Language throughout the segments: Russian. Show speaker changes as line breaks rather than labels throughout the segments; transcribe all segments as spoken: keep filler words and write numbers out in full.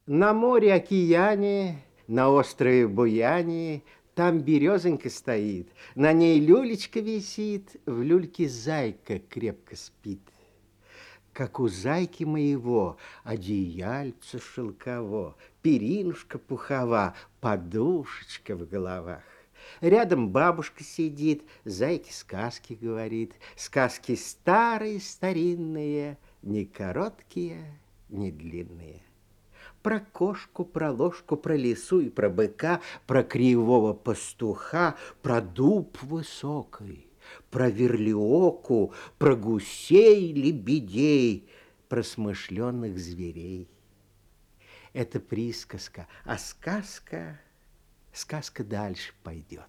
На море-океане, на острове Буяне, там березонька стоит, на ней люлечка висит, в люльке зайка крепко спит. Как у зайки моего одеяльце шелково, перинушка пухова, подушечка в головах. Рядом бабушка сидит, зайке сказки говорит, сказки старые, старинные, не короткие, не длинные. Про кошку, про ложку, про лису и про быка, про кривого пастуха, про дуб высокий, про верлиоку, про гусей, лебедей, про смышленных зверей. Это присказка, а сказка, сказка дальше пойдет.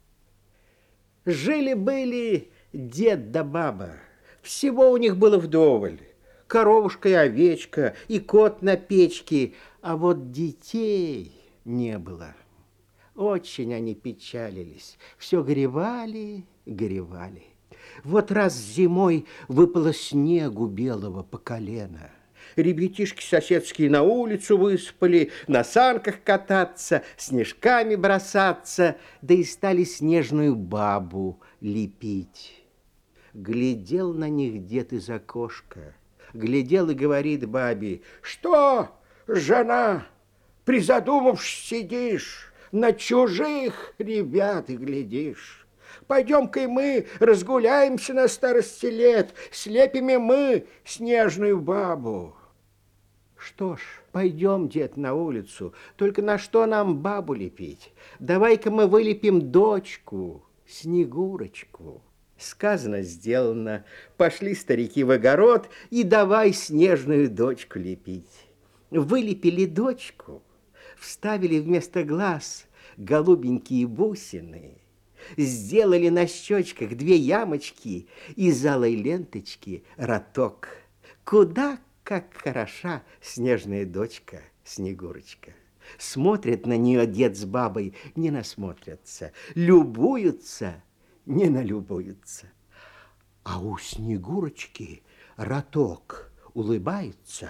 Жили-были дед да баба, всего у них было вдоволь. Коровушка и овечка, и кот на печке, а вот детей не было. Очень они печалились, все горевали, горевали. Вот раз зимой выпало снегу белого по колено. Ребятишки соседские на улицу выспали, на санках кататься, снежками бросаться, да и стали снежную бабу лепить. Глядел на них дед из окошка, глядел и говорит бабе: «Что, жена, призадумавшись сидишь, на чужих ребят и глядишь? Пойдем-ка и мы разгуляемся на старости лет, слепим и мы снежную бабу». Что ж, пойдем, дед, на улицу, только на что нам бабу лепить? Давай-ка мы вылепим дочку, Снегурочку. Сказано, сделано. Пошли старики в огород и давай снежную дочку лепить. Вылепили дочку, вставили вместо глаз голубенькие бусины, сделали на щечках две ямочки и из алой ленточки роток. Куда как хороша снежная дочка Снегурочка. Смотрят на нее дед с бабой, не насмотрятся, любуются, не налюбуются. А у Снегурочки роток улыбается,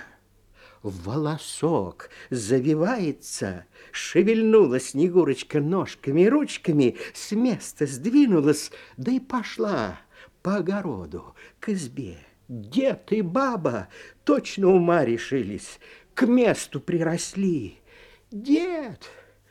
в волосок завивается, шевельнула Снегурочка ножками и ручками, с места сдвинулась, да и пошла по огороду к избе. Дед и баба точно ума решились, к месту приросли. «Дед!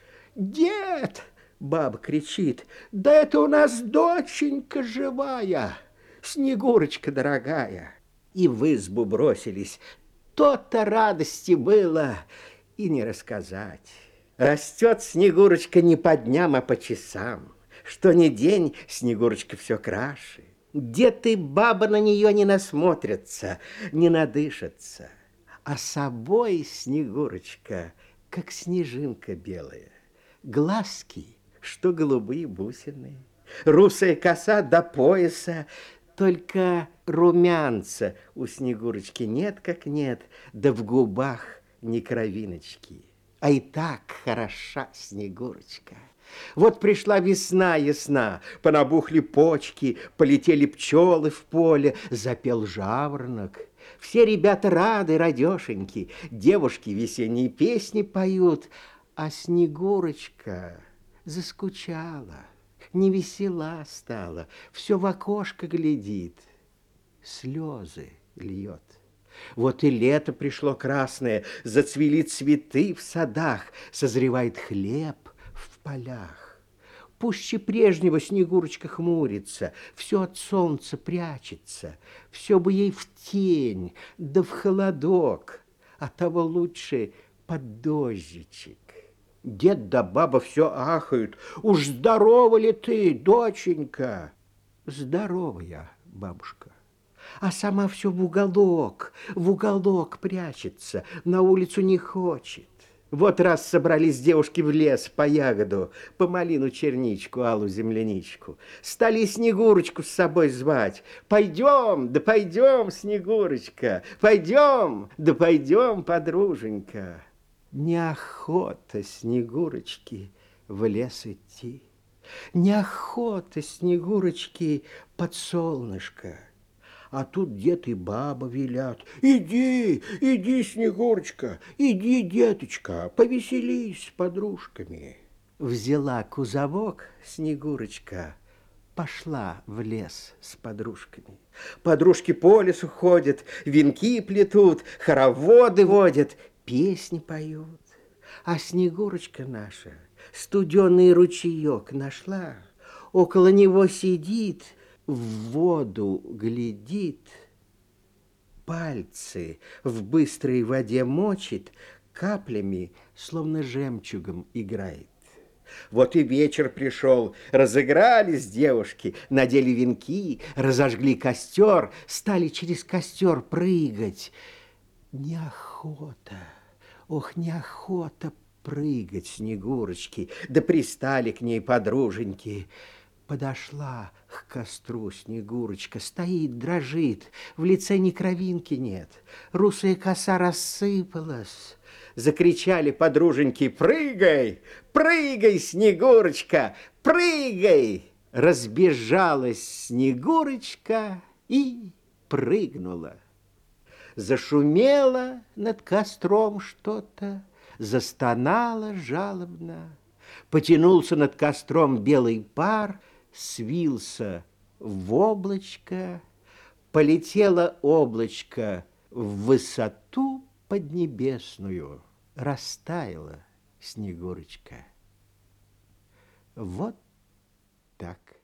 Дед!» — баба кричит. «Да это у нас доченька живая, Снегурочка дорогая!» И в избу бросились. То-то радости было и не рассказать. Растет Снегурочка не по дням, а по часам. Что ни день, Снегурочка все краше. Дед и баба на нее не насмотрятся, не надышатся. А собой Снегурочка, как снежинка белая. Глазки, что голубые бусины, русая коса до пояса. Только румянца у Снегурочки нет как нет, да в губах ни кровиночки. А и так хороша Снегурочка. Вот пришла весна ясна, понабухли почки, полетели пчелы в поле, запел жаворонок. Все ребята рады, радешеньки, девушки весенние песни поют, а Снегурочка заскучала, невесела стала, все в окошко глядит, слезы льет. Вот и лето пришло красное, зацвели цветы в садах, созревает хлеб в полях. Пуще прежнего Снегурочка хмурится, все от солнца прячется, все бы ей в тень, да в холодок, а того лучше под дождичек. Дед да баба все ахают. «Уж здорова ли ты, доченька?» «Здорова я, бабушка». А сама все в уголок, в уголок прячется, на улицу не хочет. Вот раз собрались девушки в лес по ягоду, по малину черничку, алу земляничку. Стали Снегурочку с собой звать. «Пойдем, да пойдем, Снегурочка, пойдем, да пойдем, подруженька». Неохота Снегурочки в лес идти, неохота Снегурочки под солнышко. А тут дед и баба велят: иди, иди, Снегурочка, иди, деточка, повеселись с подружками. Взяла кузовок Снегурочка, пошла в лес с подружками. Подружки по лесу ходят, венки плетут, хороводы водят, песни поют. А Снегурочка наша студеный ручеек нашла, около него сидит, в воду глядит, пальцы в быстрой воде мочит, каплями, словно жемчугом, играет. Вот и вечер пришел, разыгрались девушки, надели венки, разожгли костер, стали через костер прыгать. Неохота, ох, неохота прыгать Снегурочки, да пристали к ней подруженьки. Подошла к костру Снегурочка, стоит, дрожит, в лице ни кровинки нет, русая коса рассыпалась. Закричали подруженьки: прыгай, прыгай, Снегурочка, прыгай! Разбежалась Снегурочка и прыгнула. Зашумело над костром что-то, застонало жалобно. Потянулся над костром белый пар, свился в облачко, полетело облачко в высоту поднебесную, растаяла Снегурочка. Вот так.